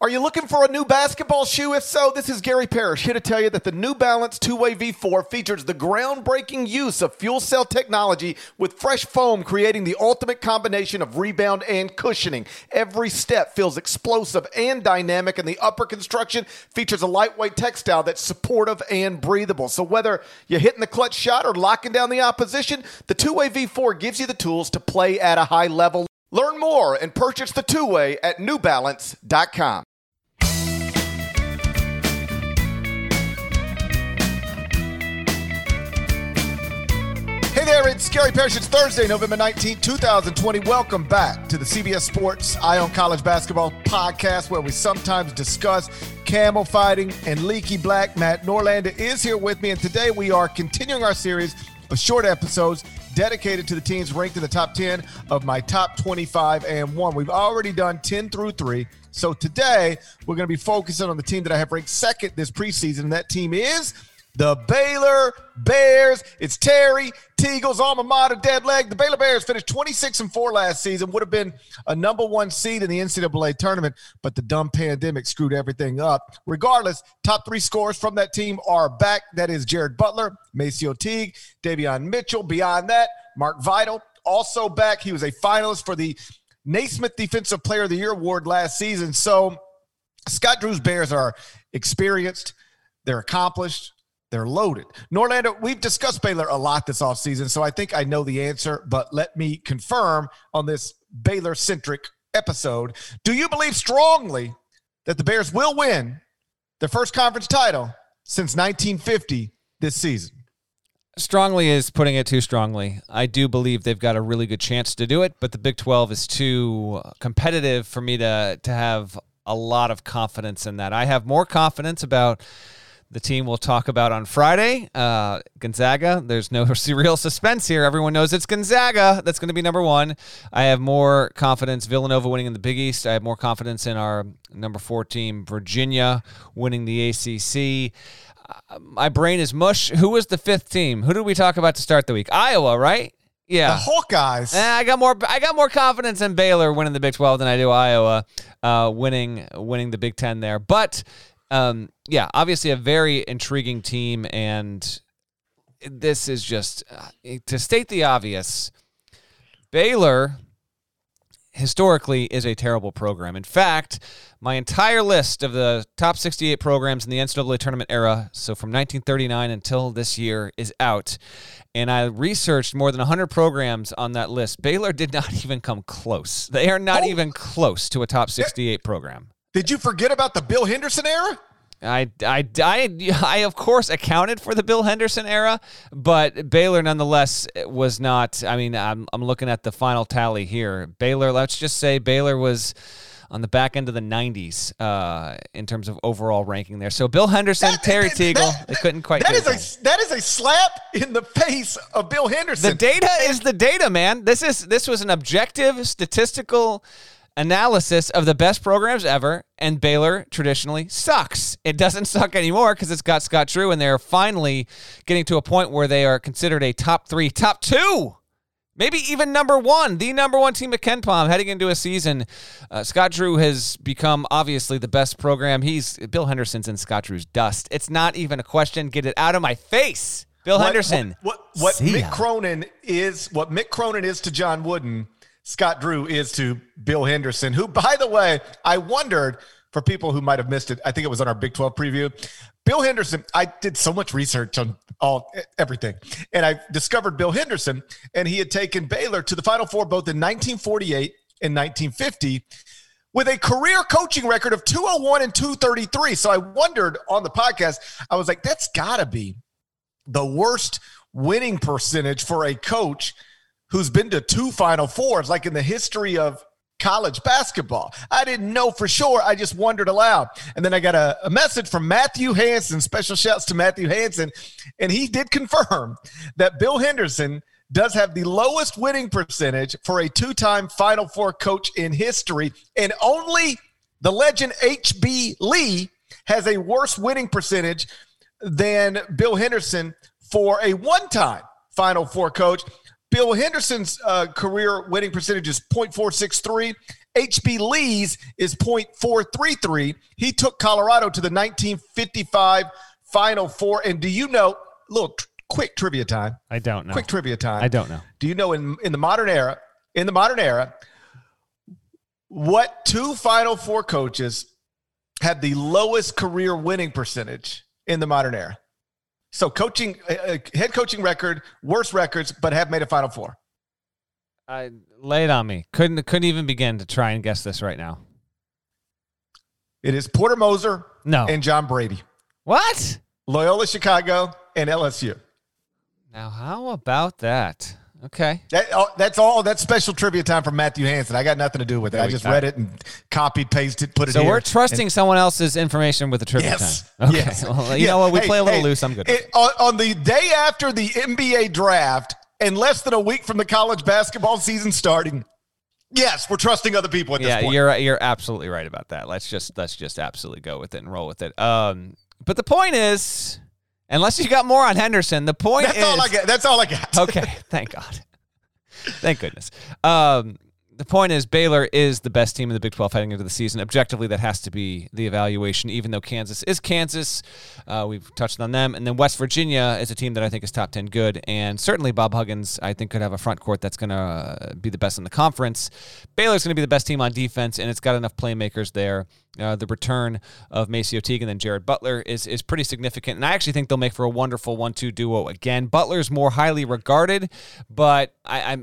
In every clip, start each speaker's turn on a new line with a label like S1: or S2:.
S1: Are you looking for a new basketball shoe? If so, this is Gary Parrish here to tell you that the New Balance 2-Way V4 features the groundbreaking use of fuel cell technology with fresh foam, creating the ultimate combination of rebound and cushioning. Every step feels explosive and dynamic, and the upper construction features a lightweight textile that's supportive and breathable. So whether you're hitting the clutch shot or locking down the opposition, the 2-Way V4 gives you the tools to play at a high level. Learn more and purchase the 2-Way at newbalance.com. Hey there, it's Gary Parrish. It's Thursday, November 19th, 2020. Welcome back to the CBS Sports Eye on College Basketball podcast, where we sometimes discuss camel fighting and leaky black. Matt Norlander is here with me, and today we are continuing our series of short episodes dedicated to the teams ranked in the top 10 of my top 25 and 1. We've already done 10 through 3. So today we're going to be focusing on the team that I have ranked second this preseason, and that team is the Baylor Bears. It's Terry Teagle's alma mater, dead leg. The Baylor Bears finished 26-4 last season, would have been a number 1 seed in the NCAA tournament, but the dumb pandemic screwed everything up. Regardless, top 3 scorers from that team are back. That is Jared Butler, MaCio Teague, Davion Mitchell. Beyond that, Mark Vital, also back. He was a finalist for the Naismith Defensive Player of the Year award last season. So Scott Drew's Bears are experienced, they're accomplished, they're loaded. Norlander, we've discussed Baylor a lot this offseason, so I think I know the answer, but let me confirm on this Baylor-centric episode. Do you believe strongly that the Bears will win their first conference title since 1950 this season?
S2: Strongly is putting it too strongly. I do believe they've got a really good chance to do it, but the Big 12 is too competitive for me to have a lot of confidence in that. I have more confidence about the team we'll talk about on Friday, Gonzaga. There's no real suspense here. Everyone knows it's Gonzaga. That's going to be number 1. I have more confidence Villanova winning in the Big East. I have more confidence in our number 4 team, Virginia, winning the ACC. My brain is mush. Who was the 5th team? Who did we talk about to start the week? Iowa, right? Yeah.
S1: The Hawkeyes.
S2: I got more confidence in Baylor winning the Big 12 than I do Iowa winning the Big 10 there. But yeah, obviously a very intriguing team, and this is just, to state the obvious, Baylor historically is a terrible program. In fact, my entire list of the top 68 programs in the NCAA tournament era, so from 1939 until this year, is out. And I researched more than 100 programs on that list. Baylor did not even come close. They are not even close to a top 68 program.
S1: Did you forget about the Bill Henderson era?
S2: I of course accounted for the Bill Henderson era, but Baylor nonetheless was not. I mean, I'm looking at the final tally here. Baylor, let's just say Baylor was on the back end of the 90s in terms of overall ranking there. So Bill Henderson, Terry Teagle, they couldn't quite
S1: that
S2: get
S1: is that is a slap in the face of Bill Henderson.
S2: The data is the data, man. This was an objective statistical analysis of the best programs ever, and Baylor traditionally sucks. It doesn't suck anymore because it's got Scott Drew, and they're finally getting to a point where they are considered a top 3, top 2, maybe even number 1, the number 1 team at KenPom heading into a season. Scott Drew has become obviously the best program. Bill Henderson's in Scott Drew's dust. It's not even a question. Get it out of my face, Bill Henderson.
S1: What Mick Cronin is to John Wooden, Scott Drew is to Bill Henderson, who, by the way, I wondered, for people who might have missed it, I think it was on our Big 12 preview. Bill Henderson, I did so much research on everything, and I discovered Bill Henderson, and he had taken Baylor to the Final Four both in 1948 and 1950 with a career coaching record of 201 and 233. So I wondered on the podcast, I was like, that's got to be the worst winning percentage for a coach who's been to 2 Final Fours, like in the history of college basketball. I didn't know for sure. I just wondered aloud. And then I got a message from Matthew Hansen, special shouts to Matthew Hansen, and he did confirm that Bill Henderson does have the lowest winning percentage for a 2-time Final Four coach in history, and only the legend H.B. Lee has a worse winning percentage than Bill Henderson for a 1-time Final Four coach. Bill Henderson's career winning percentage is .463, HB Lee's is .433. He took Colorado to the 1955 Final Four. And do you know, quick trivia time.
S2: I don't know.
S1: Quick trivia time.
S2: I don't know.
S1: Do you know in the modern era, what two Final Four coaches had the lowest career winning percentage in the modern era? So coaching, head coaching record, worst records, but have made a Final Four.
S2: Lay it on me. Couldn't even begin to try and guess this right now.
S1: It is Porter Moser and John Brady.
S2: What?
S1: Loyola Chicago and LSU.
S2: Now, how about that? Okay.
S1: That's all. That's special trivia time from Matthew Hansen. I got nothing to do with it. I just read it and copied, pasted, put it here.
S2: So we're trusting someone else's information with the trivia time. Okay.
S1: Yes.
S2: Well, you know what? We play a little loose. I'm good.
S1: On the day after the NBA draft and less than a week from the college basketball season starting, yes, we're trusting other people at this point.
S2: Yeah, you're absolutely right about that. Let's just absolutely go with it and roll with it. But the point is, unless you got more on Henderson, the point is...
S1: That's all I got.
S2: Okay, thank God. Thank goodness. The point is Baylor is the best team in the Big 12 heading into the season. Objectively, that has to be the evaluation, even though Kansas is Kansas. We've touched on them. And then West Virginia is a team that I think is top 10 good. And certainly Bob Huggins, I think, could have a front court that's going to be the best in the conference. Baylor's going to be the best team on defense, and it's got enough playmakers there. The return of MaCio Teague and then Jared Butler is pretty significant. And I actually think they'll make for a wonderful 1-2 duo again. Butler's more highly regarded, but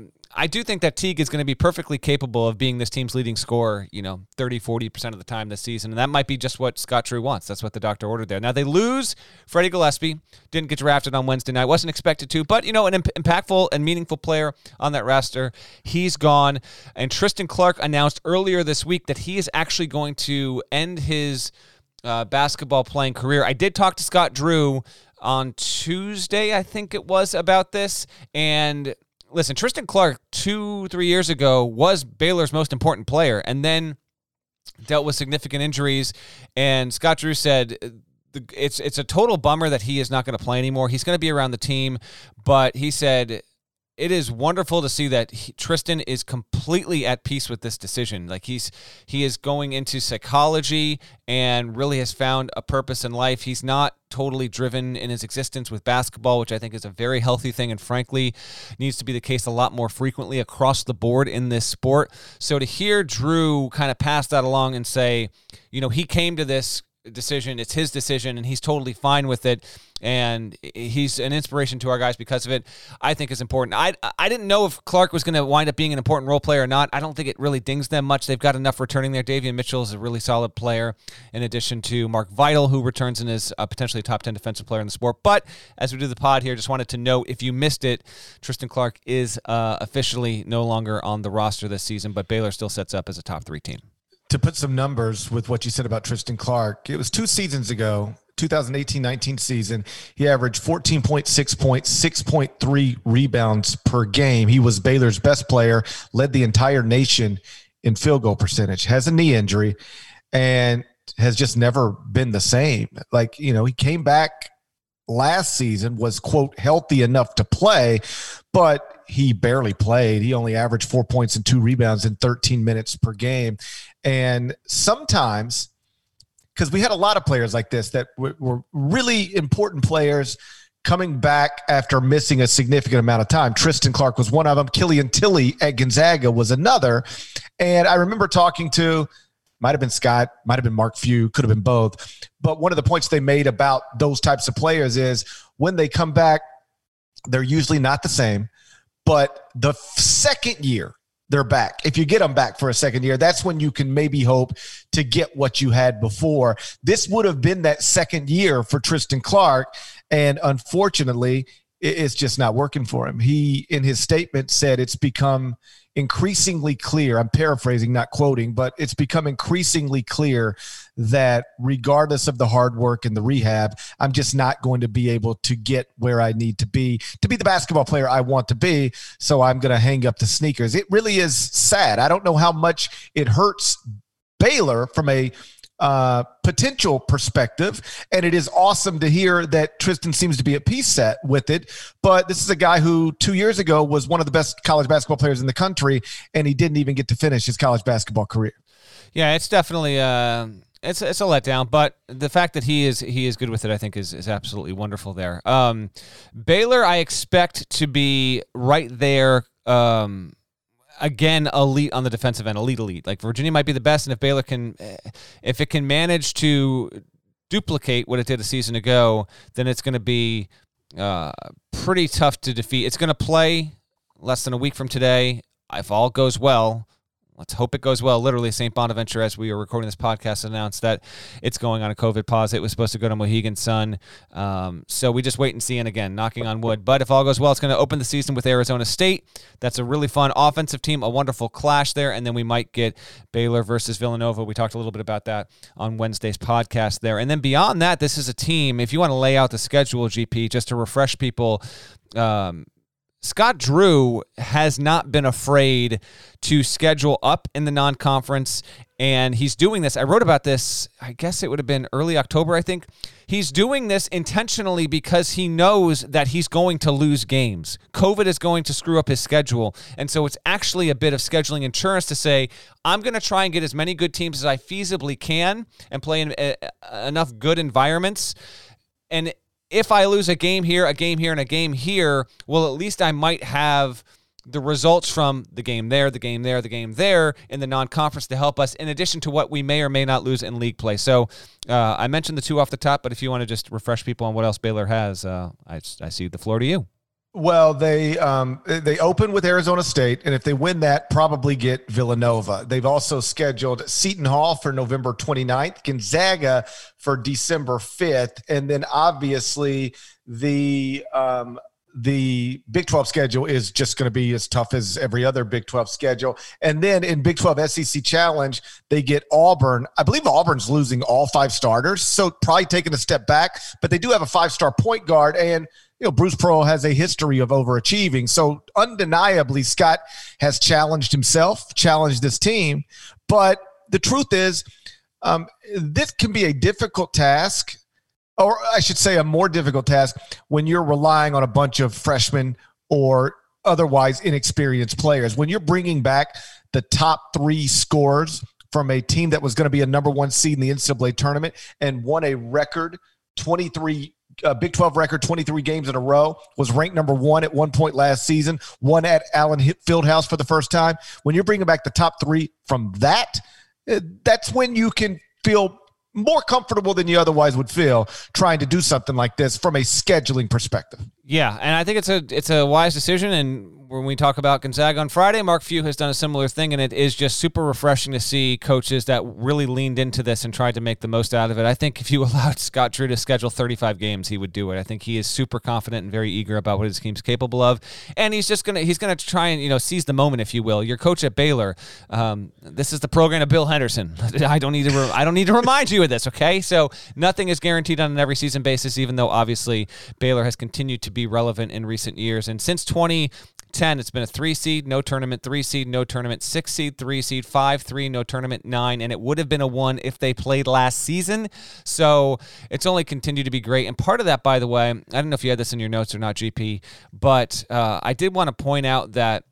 S2: I do think that Teague is going to be perfectly capable of being this team's leading scorer, 30-40% of the time this season. And that might be just what Scott Drew wants. That's what the doctor ordered there. Now, they lose Freddie Gillespie. Didn't get drafted on Wednesday night. Wasn't expected to. But, an impactful and meaningful player on that roster. He's gone. And Tristan Clark announced earlier this week that he is actually going to end his basketball playing career. I did talk to Scott Drew on Tuesday, I think it was, about this. And... listen, Tristan Clark 2-3 years ago was Baylor's most important player and then dealt with significant injuries. And Scott Drew said it's a total bummer that he is not going to play anymore. He's going to be around the team, but he said it is wonderful to see that Tristan is completely at peace with this decision. Like he is going into psychology and really has found a purpose in life. He's not totally driven in his existence with basketball, which I think is a very healthy thing and frankly needs to be the case a lot more frequently across the board in this sport. So to hear Drew kind of pass that along and say, he came to this decision, it's his decision, and he's totally fine with it, and he's an inspiration to our guys because of it, I think is important. I didn't know if Clark was going to wind up being an important role player or not. I don't think it really dings them much. They've got enough returning there. Davion Mitchell is a really solid player, in addition to Mark Vital, who returns and is potentially a top 10 defensive player in the sport. But as we do the pod here, just wanted to note, if you missed it, Tristan Clark is officially no longer on the roster this season, but Baylor still sets up as a top 3 team.
S1: To put some numbers with what you said about Tristan Clark, it was 2 seasons ago, 2018-19 season, he averaged 14.6 points, 6.3 rebounds per game. He was Baylor's best player, led the entire nation in field goal percentage, has a knee injury, and has just never been the same. He came back last season, was, quote, healthy enough to play, but he barely played. He only averaged 4 points and 2 rebounds in 13 minutes per game. And sometimes, because we had a lot of players like this that were really important players coming back after missing a significant amount of time. Tristan Clark was one of them. Killian Tilly at Gonzaga was another. And I remember talking to, might have been Scott, might have been Mark Few, could have been both. But one of the points they made about those types of players is when they come back, they're usually not the same. But the second year they're back, if you get them back for a second year, that's when you can maybe hope to get what you had before. This would have been that second year for Tristan Clark, and unfortunately, it's just not working for him. He, in his statement, said it's become increasingly clear, I'm paraphrasing, not quoting, but it's become increasingly clear that regardless of the hard work and the rehab, I'm just not going to be able to get where I need to be the basketball player I want to be. So I'm going to hang up the sneakers. It really is sad. I don't know how much it hurts Baylor from a potential perspective. And it is awesome to hear that Tristan seems to be at peace with it. But this is a guy who 2 years ago was one of the best college basketball players in the country, and he didn't even get to finish his college basketball career.
S2: Yeah, it's definitely it's a letdown, but the fact that he is good with it, I think, is absolutely wonderful there. Baylor, I expect to be right there. Again, elite on the defensive end, elite. Like Virginia might be the best, and if Baylor if it can manage to duplicate what it did a season ago, then it's going to be pretty tough to defeat. It's going to play less than a week from today. If all goes well, let's hope it goes well. Literally, St. Bonaventure, as we are recording this podcast, announced that it's going on a COVID pause. It was supposed to go to Mohegan Sun. So we just wait and see. And again, knocking on wood. But if all goes well, it's going to open the season with Arizona State. That's a really fun offensive team, a wonderful clash there. And then we might get Baylor versus Villanova. We talked a little bit about that on Wednesday's podcast there. And then beyond that, this is a team, if you want to lay out the schedule, GP, just to refresh people, Scott Drew has not been afraid to schedule up in the non-conference, and he's doing this. I wrote about this, I guess it would have been early October, I think. He's doing this intentionally because he knows that he's going to lose games. COVID is going to screw up his schedule, and so it's actually a bit of scheduling insurance to say, I'm going to try and get as many good teams as I feasibly can and play in enough good environments. And if I lose a game here, and a game here, well, at least I might have the results from the game there in the non-conference to help us, in addition to what we may or may not lose in league play. So I mentioned the two off the top, but if you want to just refresh people on what else Baylor has, I see the floor to you.
S1: Well, they open with Arizona State, and if they win that, probably get Villanova. They've also scheduled Seton Hall for November 29th, Gonzaga for December 5th, and then obviously the Big 12 schedule is just going to be as tough as every other Big 12 schedule. And then in Big 12 SEC Challenge, they get Auburn. I believe Auburn's losing all 5 starters, so probably taking a step back, but they do have a 5-star point guard, and Bruce Pearl has a history of overachieving. So undeniably, Scott has challenged himself, challenged this team. But the truth is, this can be a difficult task, or I should say a more difficult task, when you're relying on a bunch of freshmen or otherwise inexperienced players. When you're bringing back the top 3 scorers from a team that was going to be a number 1 seed in the NCAA tournament and won a record 23 Big 12 record, 23 games in a row, was ranked number 1 at one point last season, won at Allen Fieldhouse for the first time. When you're bringing back the top 3 from that's when you can feel more comfortable than you otherwise would feel trying to do something like this from a scheduling perspective.
S2: Yeah, and I think it's a wise decision. And when we talk about Gonzaga on Friday, Mark Few has done a similar thing, and it is just super refreshing to see coaches that really leaned into this and tried to make the most out of it. I think if you allowed Scott Drew to schedule 35 games, he would do it. I think he is super confident and very eager about what his team's capable of, and he's gonna try and seize the moment, if you will. Your coach at Baylor, this is the program of Bill Henderson. I don't need to remind you of this, okay? So nothing is guaranteed on an every season basis, even though obviously Baylor has continued to be relevant in recent years, and since 2010, it's been a 3 seed, no tournament, 3 seed, no tournament, 6 seed, 3 seed, 5-3, no tournament, 9, and it would have been a 1 if they played last season. So it's only continued to be great. And part of that, by the way, I don't know if you had this in your notes or not, GP, but I did want to point out that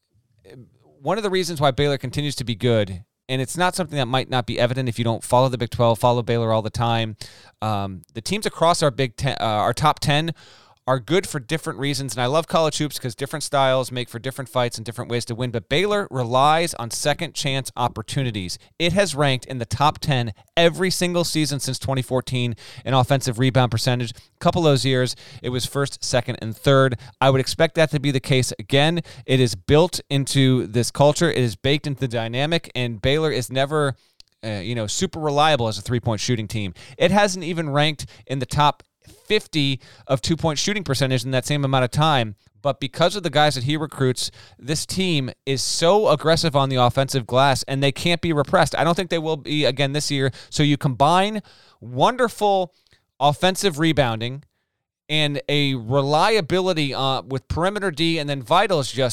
S2: one of the reasons why Baylor continues to be good, and it's not something that might not be evident if you don't follow the Big 12, follow Baylor all the time. The teams across our Big 10, our top 10, are good for different reasons, and I love college hoops because different styles make for different fights and different ways to win, but Baylor relies on second chance opportunities. It has ranked in the top 10 every single season since 2014 in offensive rebound percentage. A couple of those years, it was first, second, and third. I would expect that to be the case again. It is built into this culture. It is baked into the dynamic, and Baylor is never super reliable as a three-point shooting team. It hasn't even ranked in the top 50 of 2-point shooting percentage in that same amount of time. But because of the guys that he recruits, this team is so aggressive on the offensive glass, and they can't be repressed. I don't think they will be again this year. So you combine wonderful offensive rebounding and a reliability with perimeter D, and then Vital's just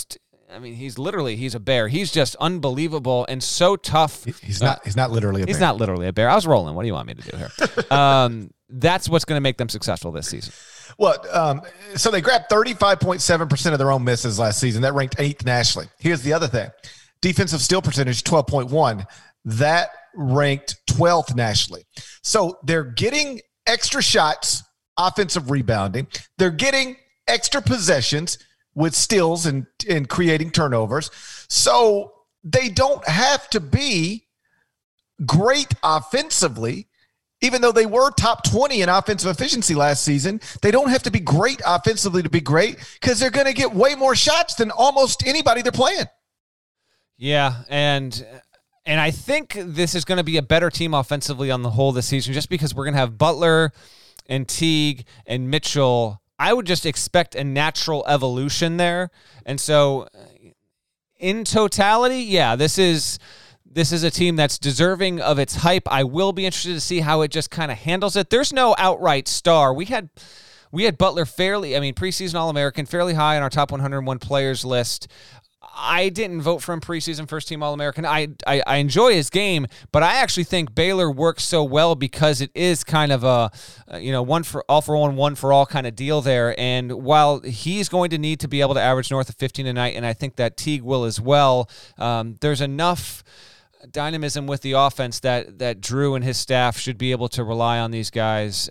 S2: I mean, he's a bear. He's just unbelievable and so tough.
S1: He's not literally a bear.
S2: He's not literally a bear. I was rolling. What do you want me to do here? That's what's going to make them successful this season.
S1: Well, so they grabbed 35.7% of their own misses last season. That ranked 8th nationally. Here's the other thing. Defensive steal percentage, 12.1. That ranked 12th nationally. So they're getting extra shots, offensive rebounding. They're getting extra possessions with steals and creating turnovers. So they don't have to be great offensively. Even though they were top 20 in offensive efficiency last season, they don't have to be great offensively to be great because they're going to get way more shots than almost anybody they're playing.
S2: Yeah, and I think this is going to be a better team offensively on the whole this season just because we're going to have Butler and Teague and Mitchell. I would just expect a natural evolution there. And so in totality, yeah, this is a team that's deserving of its hype. I will be interested to see how it just kind of handles it. There's no outright star. We had Butler preseason All-American, fairly high on our top 101 players list. I didn't vote for him preseason first-team All-American. I enjoy his game, but I actually think Baylor works so well because it is kind of a one for all kind of deal there. And while he's going to need to be able to average north of 15 a night, and I think that Teague will as well, there's enough dynamism with the offense that Drew and his staff should be able to rely on these guys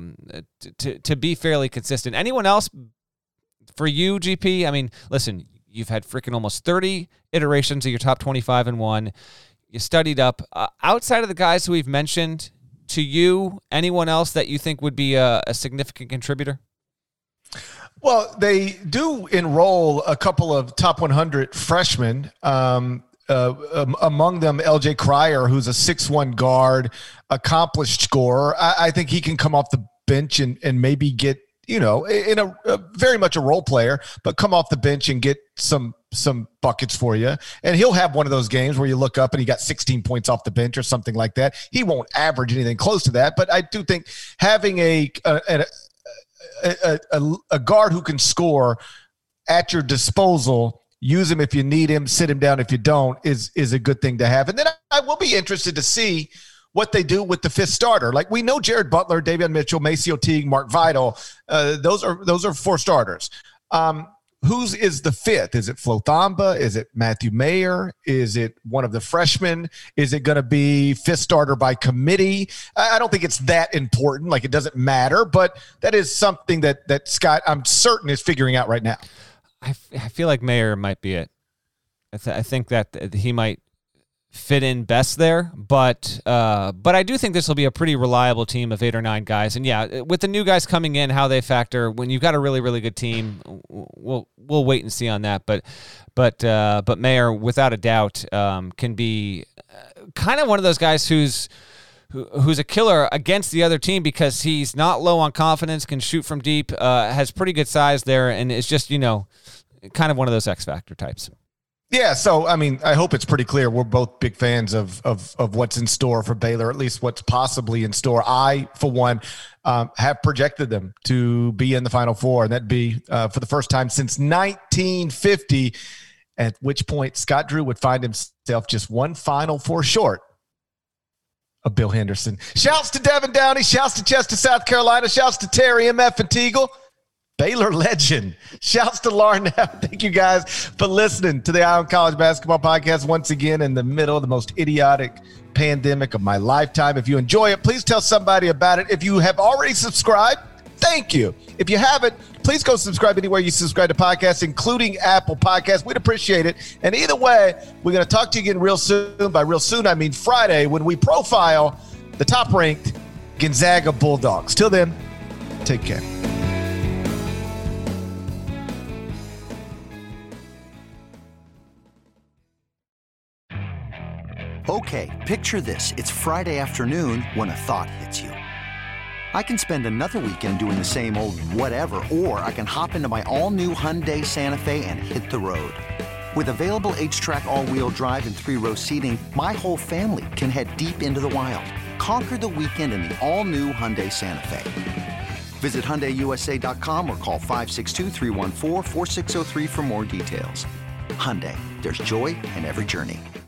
S2: to be fairly consistent. Anyone else for you, GP? I mean, listen, you've had freaking almost 30 iterations of your top 25 and 1. You studied up. Outside of the guys who we've mentioned, to you, anyone else that you think would be a significant contributor?
S1: Well, they do enroll a couple of top 100 freshmen. Among them, LJ Cryer, who's a 6'1" guard, accomplished scorer. I think he can come off the bench and maybe get, in a very much a role player, but come off the bench and get some buckets for you. And he'll have one of those games where you look up and he got 16 points off the bench or something like that. He won't average anything close to that, but I do think having a guard who can score at your disposal, use him if you need him, sit him down if you don't, is a good thing to have. And then I will be interested to see what they do with the fifth starter. Like, we know Jared Butler, Davion Mitchell, Maceo Teague, Mark Vidal. Those are 4 starters. Whose is the fifth? Is it Flo Thamba? Is it Matthew Mayer? Is it one of the freshmen? Is it going to be fifth starter by committee? I don't think it's that important. Like, it doesn't matter, but that is something that Scott, I'm certain, is figuring out right now.
S2: I feel like Mayer might be it. I think that he might fit in best there, but I do think this will be a pretty reliable team of 8 or 9 guys. And yeah, with the new guys coming in, how they factor when you've got a really, really good team, we'll wait and see on that. But Mayer, without a doubt, can be kind of one of those guys who's a killer against the other team because he's not low on confidence, can shoot from deep, has pretty good size there, and is just, kind of one of those X Factor types.
S1: Yeah, so, I mean, I hope it's pretty clear we're both big fans of what's in store for Baylor, at least what's possibly in store. I, for one, have projected them to be in the Final Four, and that'd be for the first time since 1950, at which point Scott Drew would find himself just one Final Four short of Bill Henderson. Shouts to Devin Downey. Shouts to Chester, South Carolina. Shouts to Terry M.F. and Teagle. Baylor legend. Shouts to Larnell. Thank you guys for listening to the Eye on College Basketball Podcast once again in the middle of the most idiotic pandemic of my lifetime. If you enjoy it, please tell somebody about it. If you have already subscribed, thank you. If you haven't, please go subscribe anywhere you subscribe to podcasts, including Apple Podcasts. We'd appreciate it. And either way, we're going to talk to you again real soon. By real soon, I mean Friday, when we profile the top-ranked Gonzaga Bulldogs. Till then, take care.
S3: Okay, picture this. It's Friday afternoon when a thought hits you. I can spend another weekend doing the same old whatever, or I can hop into my all-new Hyundai Santa Fe and hit the road. With available H-Track all-wheel drive and 3-row seating, my whole family can head deep into the wild. Conquer the weekend in the all-new Hyundai Santa Fe. Visit HyundaiUSA.com or call 562-314-4603 for more details. Hyundai, there's joy in every journey.